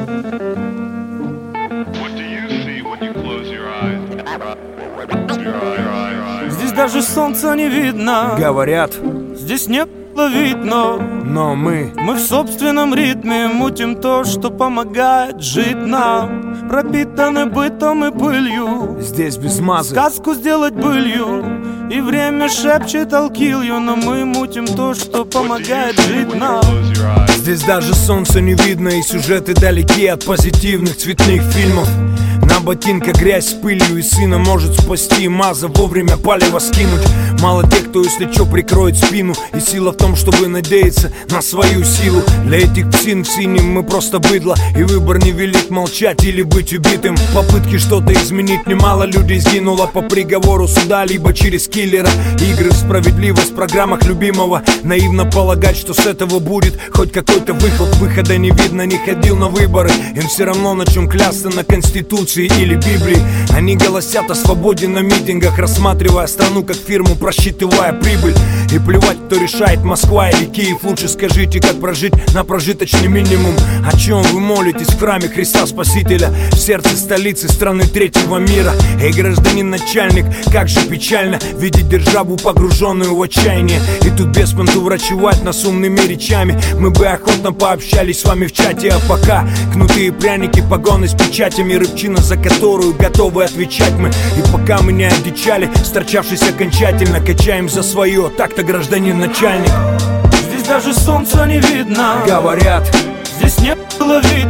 Здесь даже солнца не видно. Говорят, здесь не ловить, но мы в собственном ритме мутим то, что помогает жить нам. Пропитаны бытом и пылью, здесь без мазы сказку сделать былью. И время шепчет I'll kill you, но мы мутим то, что помогает жить нам. Здесь даже солнца не видно, и сюжеты далеки от позитивных цветных фильмов. На ботинках грязь с пылью, и сына может спасти маза, вовремя палево скинуть. Мало тех, кто если чё прикроет спину. И сила в том, чтобы надеяться на свою силу. Для этих псин в синем мы просто быдло, и выбор не велит молчать или быть убитым. Попытки что-то изменить немало людей сгинуло по приговору суда, либо через киллера. Игры в справедливость в программах любимого. Наивно полагать, что с этого будет хоть какой-то выход. Выхода не видно, не ходил на выборы. Им все равно на чем клясться, на Конституции или Библии. Они голосят о свободе на митингах, рассматривая страну как фирму, просчитывая прибыль. И плевать, кто решает, Москва или Киев. Лучше скажите, как прожить на прожиточный минимум. О чем вы молитесь в храме Христа Спасителя, в сердце столицы страны третьего мира? Эй, гражданин начальник, как же печально видеть державу, погруженную в отчаяние. И тут без понту врачевать нас умными речами. Мы бы охотно пообщались с вами в чате, а пока кнутые пряники, погоны с печатями, рыбчина, за которую готовы отвечать мы. И пока мы не одичали, сторчавшись окончательно, качаем за свое, так-то, гражданин начальник. Здесь даже солнца не видно. Говорят, здесь не ловить,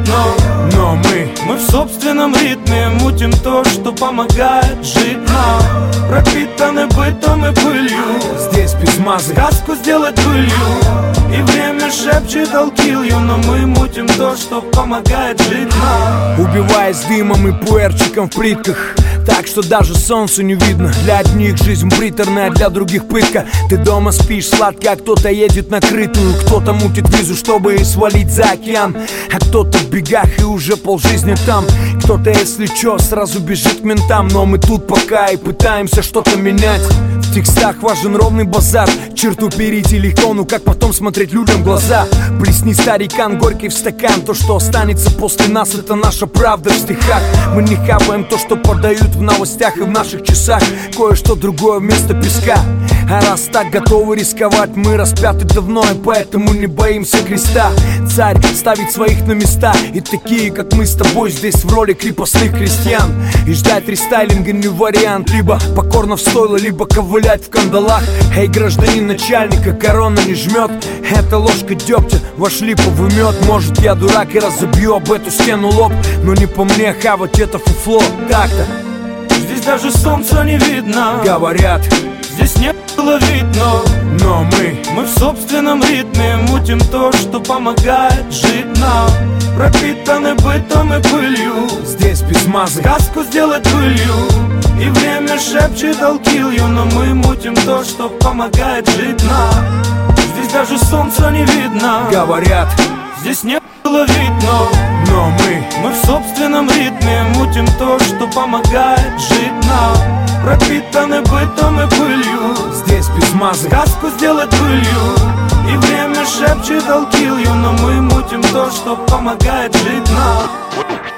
но мы в собственном ритме мутим то, что помогает жить нам. Пропитаны бытом и пылью, здесь без мазы сказку сделать былью. И время шепчет I'll kill you, но мы мутим то, что помогает жить нам. Убиваясь дымом и пуэрчиком в плитках, так что даже солнцу не видно. Для одних жизнь приторная, для других пытка. Ты дома спишь сладко, а кто-то едет на крытую. Кто-то мутит визу, чтобы свалить за океан, а кто-то в бегах и уже полжизни там. Кто-то, если чё, сразу бежит к ментам. Но мы тут пока и пытаемся что-то менять. В текстах важен ровный базар. Черту перейти легко, ну как потом смотреть людям в глаза? Плесни, старикан, горький в стакан. То, что останется после нас, это наша правда в стихах. Мы не хаваем то, что подают в новостях и в наших часах. Кое-что другое вместо песка. А раз так готовы рисковать, мы распяты давно, и поэтому не боимся креста. Царь ставит своих на места, и такие, как мы с тобой, здесь в роли крепостных крестьян. И ждать рестайлинга не вариант. Либо покорно в стойло, либо ковылять в кандалах. Эй, гражданин начальника, корона не жмет. Это ложка дегтя, вошли повымет. Может, я дурак и разобью об эту стену лоб, но не по мне хавать это фуфло. Так-то здесь даже солнца не видно. Говорят, здесь не ловить, но мы в собственном ритме мутим то, что помогает жить нам. Пропитаны бытом и пылью, здесь без мазы сказку сделать былью. И время шепчет I'll kill you, но мы мутим то, что помогает жить нам. Здесь даже солнца не видно. Говорят, здесь не ловить, но мы в собственном ритме мутим то, что помогает жить нам. Пропитаны бытом и пылью, здесь без мазы сказку сделать былью. И время шепчет I'll kill you, но мы мутим то, что помогает жить нам.